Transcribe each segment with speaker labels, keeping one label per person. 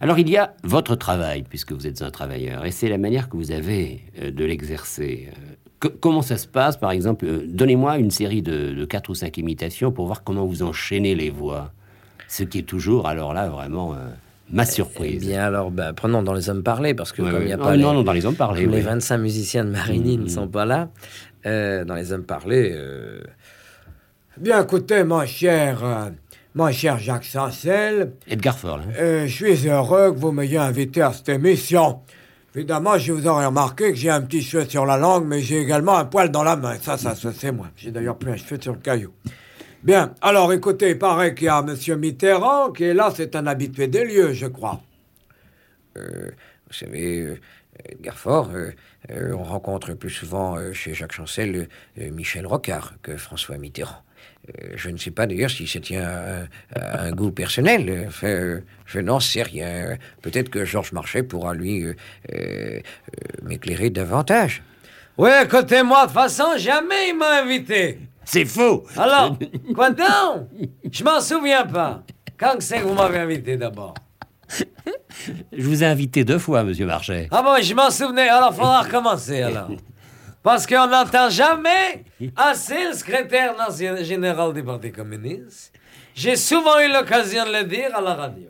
Speaker 1: Alors, il y a votre travail, puisque vous êtes un travailleur, et c'est la manière que vous avez de l'exercer. Comment ça se passe, par exemple donnez-moi une série de 4 ou 5 imitations pour voir comment vous enchaînez les voix. Ce qui est toujours, alors là, vraiment ma surprise.
Speaker 2: Eh bien, alors, prenons dans les hommes parlés, parce que comme il n'y a pas
Speaker 1: non, dans les hommes parlés,
Speaker 2: les 25 musiciens de Marigny ne sont pas là, dans les hommes parlés...
Speaker 3: Bien, écoutez, mon cher Jacques Chancel,
Speaker 1: Edgar Faure, là.
Speaker 3: je suis heureux que vous m'ayez invité à cette émission. Évidemment, je vous aurais remarqué que j'ai un petit cheveu sur la langue, mais j'ai également un poil dans la main. Ça, c'est moi. J'ai d'ailleurs plus un cheveu sur le caillou. Bien, alors écoutez, il paraît qu'il y a Monsieur Mitterrand qui est là, c'est un habitué des lieux, je crois.
Speaker 2: Vous savez, Edgar Faure, on rencontre plus souvent chez Jacques Chancel Michel Rocard que François Mitterrand. Je ne sais pas d'ailleurs si ça tient à un goût personnel. Je n'en sais rien. Peut-être que Georges Marchais pourra lui m'éclairer davantage.
Speaker 3: Oui, écoutez-moi, de toute façon, jamais il m'a invité.
Speaker 1: C'est faux.
Speaker 3: Alors, quoi donc? Je m'en souviens pas. Quand c'est que vous m'avez invité d'abord?
Speaker 1: Je vous ai invité 2 fois, monsieur Marchais.
Speaker 3: Ah bon, je m'en souvenais. Alors, faudra recommencer, alors. Parce qu'on n'entend jamais assez le secrétaire général du Parti communiste. J'ai souvent eu l'occasion de le dire à la radio.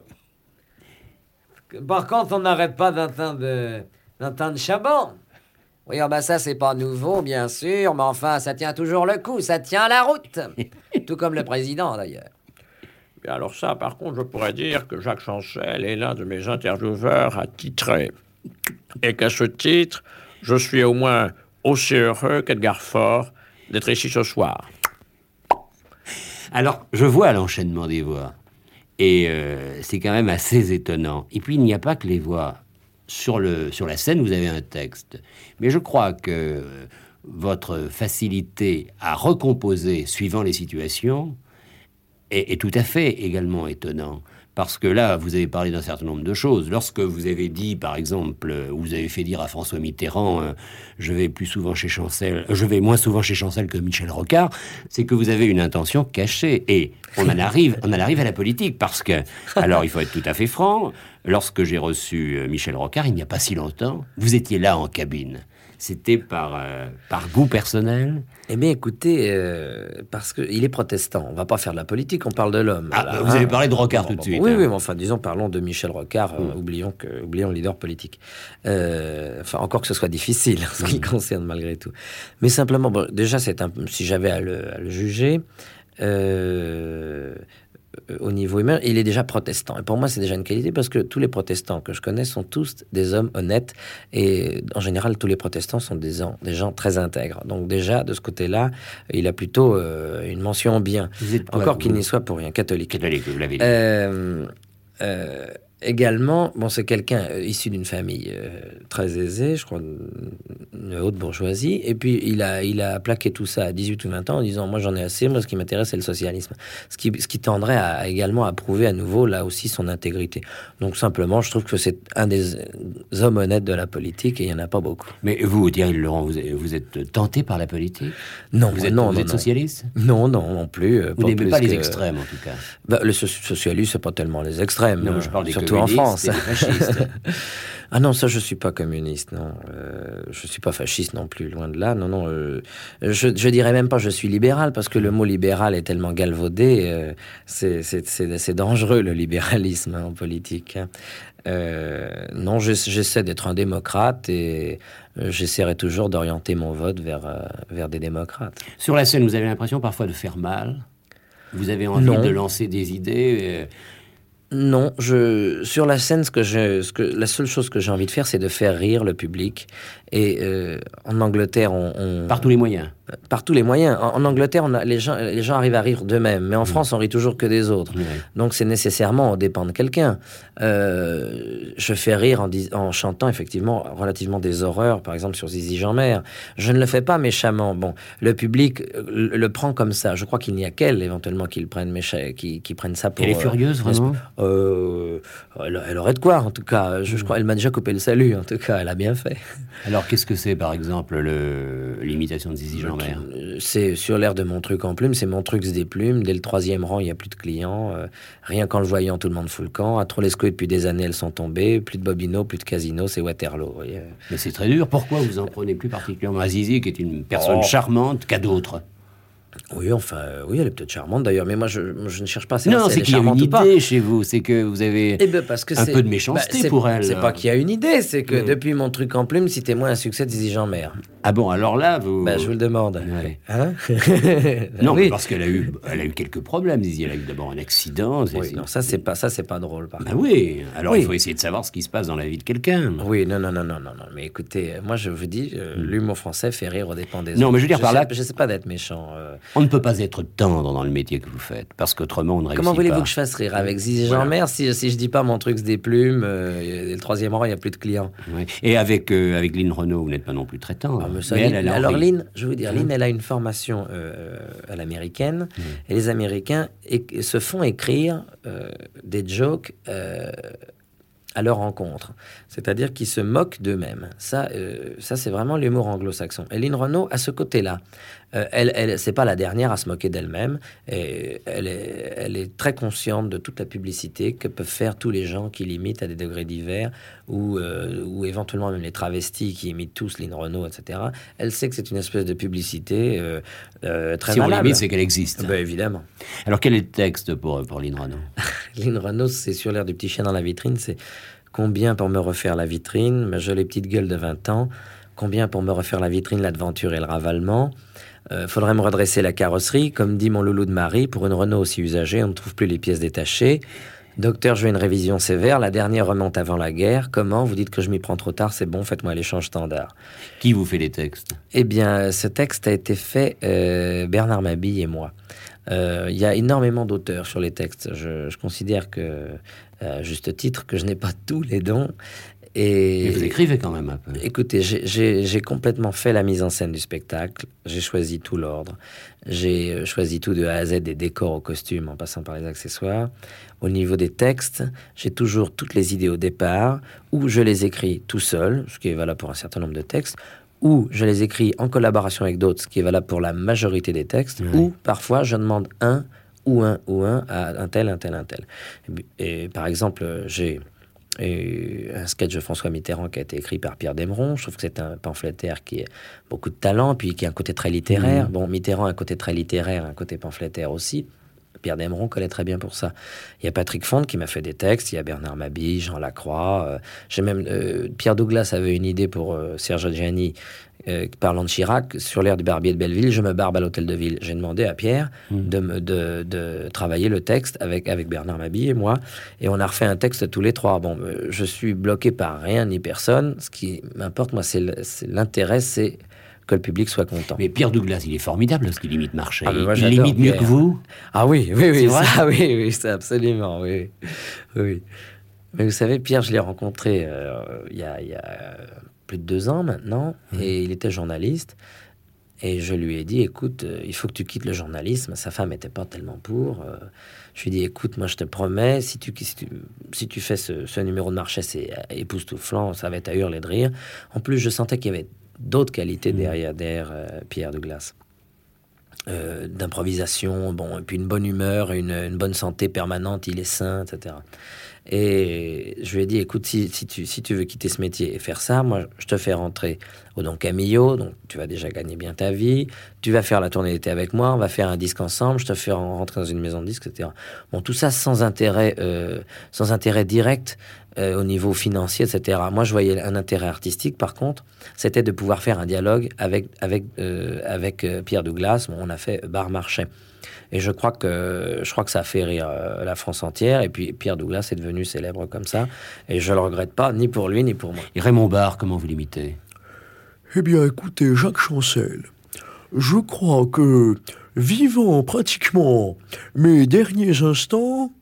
Speaker 3: Par contre, on n'arrête pas d'entendre Chabon.
Speaker 2: Oui, ça, c'est pas nouveau, bien sûr, mais enfin, ça tient toujours le coup, ça tient la route. Tout comme le président, d'ailleurs.
Speaker 4: Bien, alors ça, par contre, je pourrais dire que Jacques Chancel est l'un de mes intervieweurs attitrés. Et qu'à ce titre, je suis au moins aussi heureux qu'Edgar Faure d'être ici ce soir.
Speaker 1: Alors, je vois l'enchaînement des voix. Et c'est quand même assez étonnant. Et puis, il n'y a pas que les voix. Sur la scène, vous avez un texte. Mais je crois que votre facilité à recomposer suivant les situations est tout à fait également étonnant. Parce que là, vous avez parlé d'un certain nombre de choses. Lorsque vous avez dit, par exemple, vous avez fait dire à François Mitterrand, je vais moins souvent chez Chancel que Michel Rocard, c'est que vous avez une intention cachée. Et on en arrive à la politique, parce que, alors il faut être tout à fait franc, lorsque j'ai reçu Michel Rocard, il n'y a pas si longtemps, vous étiez là en cabine. C'était par goût personnel?
Speaker 2: Eh bien, écoutez, parce qu'il est protestant. On va pas faire de la politique, on parle de l'homme.
Speaker 1: Vous avez parlé de Rocard tout de suite.
Speaker 2: Oui, mais enfin, disons, parlons de Michel Rocard. Oublions le leader politique. Encore que ce soit difficile, en ce qui le concerne, malgré tout. Mais simplement, déjà, si j'avais à le juger... au niveau humain, il est déjà protestant. Et pour moi, c'est déjà une qualité, parce que tous les protestants que je connais sont tous des hommes honnêtes. Et en général, tous les protestants sont des gens très intègres. Donc déjà, de ce côté-là, il a plutôt une mention bien. Encore qu'il n'y soit pour rien. Catholique.
Speaker 1: Catholique, vous l'avez dit.
Speaker 2: Également, c'est quelqu'un issu d'une famille très aisée, je crois, une haute bourgeoisie. Et puis, il a plaqué tout ça à 18 ou 20 ans en disant, moi, j'en ai assez. Moi, ce qui m'intéresse, c'est le socialisme. Ce qui tendrait également à prouver à nouveau, là aussi, son intégrité. Donc, simplement, je trouve que c'est un des hommes honnêtes de la politique, et il n'y en a pas beaucoup.
Speaker 1: Mais vous, Thierry Laurent, vous êtes tenté par la politique?
Speaker 2: Non.
Speaker 1: Vous êtes socialiste?
Speaker 2: Non, non plus.
Speaker 1: Vous n'aimez pas les extrêmes, en tout cas?
Speaker 2: Le socialisme, c'est pas tellement les extrêmes.
Speaker 1: Non, je parle des
Speaker 2: surtout en France.
Speaker 1: Ah
Speaker 2: non, ça, je suis pas communiste, non. Je suis pas fasciste non plus, loin de là. Non. Je dirais même pas je suis libéral, parce que le mot libéral est tellement galvaudé. C'est dangereux, le libéralisme, en politique. Non, j'essaie d'être un démocrate, et j'essaierai toujours d'orienter mon vote vers des démocrates.
Speaker 1: Sur la scène, vous avez l'impression parfois de faire mal? Vous avez envie de lancer des idées?
Speaker 2: Non, sur la scène, la seule chose que j'ai envie de faire, c'est de faire rire le public. Et en Angleterre,
Speaker 1: par tous les moyens.
Speaker 2: Par tous les moyens. En Angleterre, les gens arrivent à rire d'eux-mêmes. Mais en France, on rit toujours que des autres.
Speaker 1: Oui.
Speaker 2: Donc, c'est nécessairement, on dépend de quelqu'un. Je fais rire en chantant, effectivement, relativement des horreurs, par exemple, sur Zizi Jeanmaire. Je ne le fais pas méchamment. Bon, le public le prend comme ça. Je crois qu'il n'y a qu'elle, éventuellement, qui prenne ça pour...
Speaker 1: Elle est furieuse, vraiment?
Speaker 2: Elle aurait de quoi, en tout cas. Je crois, elle m'a déjà coupé le salut, en tout cas. Elle a bien fait.
Speaker 1: Alors, qu'est-ce que c'est, par exemple, l'imitation de Zizi Jeanmaire?
Speaker 2: C'est sur l'air de Mon truc en plume, c'est Mon truc des plumes. Dès le 3e rang, il n'y a plus de clients. Rien qu'en le voyant, tout le monde fout le camp. À Trolesco, depuis des années, elles sont tombées. Plus de Bobino, plus de Casino, c'est Waterloo.
Speaker 1: Mais c'est très dur. Pourquoi vous en prenez plus particulièrement à Zizi, qui est une personne charmante, qu'à d'autres?
Speaker 2: Oui, enfin, oui, elle est peut-être charmante d'ailleurs, mais moi je ne cherche pas à
Speaker 1: Non,
Speaker 2: savoir si
Speaker 1: c'est
Speaker 2: elle est
Speaker 1: qu'il y a une
Speaker 2: charmante ou pas.
Speaker 1: idée chez vous, c'est que vous avez
Speaker 2: Parce que
Speaker 1: un peu de méchanceté pour elle.
Speaker 2: C'est pas qu'il y a une idée, c'est que depuis Mon truc en plume, citez-moi un succès de Zizi Jeanmaire.
Speaker 1: Ah bon, alors là, vous...
Speaker 2: Je vous le demande.
Speaker 1: Ouais.
Speaker 2: Hein?
Speaker 1: Non,
Speaker 2: oui.
Speaker 1: parce qu'elle a eu quelques problèmes, Zizi. Elle a eu d'abord un accident.
Speaker 2: Oui, non, ça c'est pas drôle. Par
Speaker 1: Bah oui, alors
Speaker 2: Oui.
Speaker 1: il faut essayer de savoir ce qui se passe dans la vie de quelqu'un.
Speaker 2: Oui, non, mais écoutez, moi je vous dis, l'humour français fait rire aux dépens des autres.
Speaker 1: Non, mais je veux dire par là...
Speaker 2: Je sais pas d'être méchant.
Speaker 1: On ne peut pas être tendre dans le métier que vous faites, parce qu'autrement on ne réussit pas.
Speaker 2: Comment voulez-vous que je fasse rire avec Zizi Jeanmaire si je dis pas Mon truc des plumes, le 3e rang, il n'y a plus de clients.
Speaker 1: Ouais. Et avec Lynn Renaud, vous n'êtes pas non plus très tendre.
Speaker 2: Mais ça,
Speaker 1: Mais
Speaker 2: Lynn,
Speaker 1: elle a
Speaker 2: alors
Speaker 1: envie.
Speaker 2: Lynn, je veux dire, Lynn, elle a une formation à l'américaine, et les Américains se font écrire des jokes à leur rencontre. C'est-à-dire qu'ils se moquent d'eux-mêmes. Ça c'est vraiment l'humour anglo-saxon. Et Lynn Renaud, à ce côté-là, elle c'est pas la dernière à se moquer d'elle-même. Et elle est très consciente de toute la publicité que peuvent faire tous les gens qui l'imitent à des degrés divers, ou éventuellement même les travestis qui imitent tous Lynn Renaud, etc. Elle sait que c'est une espèce de publicité très
Speaker 1: Si on
Speaker 2: valable.
Speaker 1: l'imite, c'est qu'elle existe.
Speaker 2: Ben, évidemment.
Speaker 1: Alors quel est le texte pour Lynn Renaud?
Speaker 2: Lynn Renaud, c'est sur l'air du petit chien dans la vitrine, c'est combien pour me refaire la vitrine, ma jolie petite gueule de 20 ans, combien pour me refaire la vitrine, l'aventure et le ravalement. Faudrait me redresser la carrosserie, comme dit mon loulou de Marie, pour une Renault aussi usagée, on ne trouve plus les pièces détachées. Docteur, je veux une révision sévère, la dernière remonte avant la guerre. Comment? Vous dites que je m'y prends trop tard, c'est bon, faites-moi l'échange standard.
Speaker 1: Qui vous fait les textes?
Speaker 2: Eh bien, ce texte a été fait Bernard Mabille et moi. Il y a énormément d'auteurs sur les textes. Je considère que, à juste titre, que je n'ai pas tous les dons.
Speaker 1: Mais vous écrivez quand même un peu.
Speaker 2: Écoutez, j'ai complètement fait la mise en scène du spectacle. J'ai choisi tout l'ordre. J'ai choisi tout de A à Z, des décors aux costumes, en passant par les accessoires. Au niveau des textes, j'ai toujours toutes les idées au départ, ou je les écris tout seul, ce qui est valable pour un certain nombre de textes, ou je les écris en collaboration avec d'autres, ce qui est valable pour la majorité des textes, ou parfois je demande un à un tel. Et par exemple, j'ai un sketch de François Mitterrand qui a été écrit par Pierre Desmerons. Je trouve que c'est un pamphlétaire qui a beaucoup de talent, puis qui a un côté très littéraire. Bon, Mitterrand a un côté très littéraire, un côté pamphlétaire aussi. Pierre Desmerons connaît très bien pour ça. Il y a Patrick Fonte qui m'a fait des textes, il y a Bernard Mabille, Jean Lacroix. J'ai même Pierre Douglas avait une idée pour Serge Gianni, parlant de Chirac, sur l'air du barbier de Belleville, je me barbe à l'hôtel de ville. J'ai demandé à Pierre de travailler le texte avec Bernard Mabille et moi, et on a refait un texte tous les trois. Bon, je suis bloqué par rien ni personne. Ce qui m'importe, moi, c'est l'intérêt, c'est que le public soit content.
Speaker 1: Mais Pierre Douglas, il est formidable parce qu'il imite Marchais.
Speaker 2: Ah, moi,
Speaker 1: il
Speaker 2: j'adore
Speaker 1: imite mieux
Speaker 2: Pierre.
Speaker 1: que vous.
Speaker 2: Ah oui,
Speaker 1: C'est vrai
Speaker 2: ça, oui, c'est absolument, oui. Mais vous savez, Pierre, je l'ai rencontré il y a plus de 2 ans maintenant, et il était journaliste. Et je lui ai dit, écoute, il faut que tu quittes le journalisme. Sa femme n'était pas tellement pour. Je lui ai dit, écoute, moi je te promets, si tu fais ce numéro de Marchais, c'est époustouflant, ça va être à hurler de rire. En plus, je sentais qu'il y avait d'autres qualités derrière Pierre Douglas. D'improvisation, bon, et puis une bonne humeur, une bonne santé permanente, il est sain, etc. Et je lui ai dit, écoute, si tu veux quitter ce métier et faire ça, moi, je te fais rentrer au Don Camillo, donc tu vas déjà gagner bien ta vie, tu vas faire la tournée d'été avec moi, on va faire un disque ensemble, je te fais rentrer dans une maison de disques, etc. Bon, tout ça sans intérêt direct au niveau financier, etc. Moi, je voyais un intérêt artistique, par contre, c'était de pouvoir faire un dialogue avec Pierre Douglas. Bon, on a fait Bar Marchais. Et je crois que ça a fait rire la France entière. Et puis Pierre Douglas est devenu célèbre comme ça. Et je le regrette pas, ni pour lui, ni pour moi.
Speaker 1: Et Raymond Barre, comment vous l'imitez?
Speaker 5: Eh bien, écoutez, Jacques Chancel, je crois que, vivant pratiquement mes derniers instants,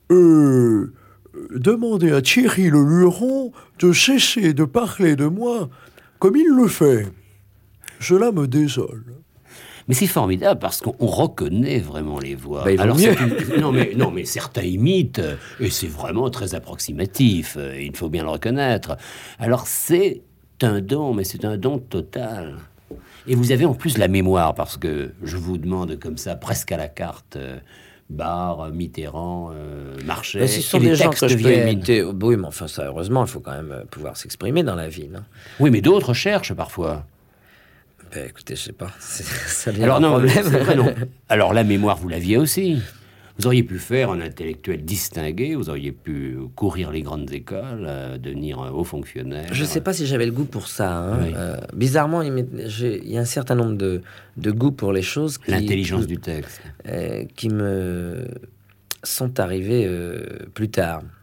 Speaker 5: demander à Thierry Le Luron de cesser de parler de moi comme il le fait. Cela me désole.
Speaker 1: Mais c'est formidable parce qu'on reconnaît vraiment les voix.
Speaker 2: Bah, il vaut
Speaker 1: Alors,
Speaker 2: mieux.
Speaker 1: non, mais certains imitent, et c'est vraiment très approximatif, il faut bien le reconnaître. Alors c'est un don, mais c'est un don total. Et vous avez en plus la mémoire, parce que je vous demande comme ça, presque à la carte, Barre, Mitterrand, Marchais,
Speaker 2: Mais ce sont
Speaker 1: et les
Speaker 2: des gens
Speaker 1: textes
Speaker 2: que je peux
Speaker 1: viennent.
Speaker 2: imiter. Oui, mais enfin, ça, heureusement, il faut quand même pouvoir s'exprimer dans la vie, non?
Speaker 1: Oui, mais d'autres cherchent parfois.
Speaker 2: Ben, écoutez, je sais pas. Ça devient
Speaker 1: Alors
Speaker 2: un
Speaker 1: non,
Speaker 2: problème.
Speaker 1: c'est vrai, non. Alors la mémoire, vous l'aviez aussi. Vous auriez pu faire un intellectuel distingué, vous auriez pu courir les grandes écoles, devenir un haut fonctionnaire.
Speaker 2: Je sais pas si j'avais le goût pour ça, hein.
Speaker 1: Oui.
Speaker 2: Bizarrement, il y a un certain nombre de goûts pour les choses
Speaker 1: L'intelligence du texte.
Speaker 2: qui me sont arrivés plus tard.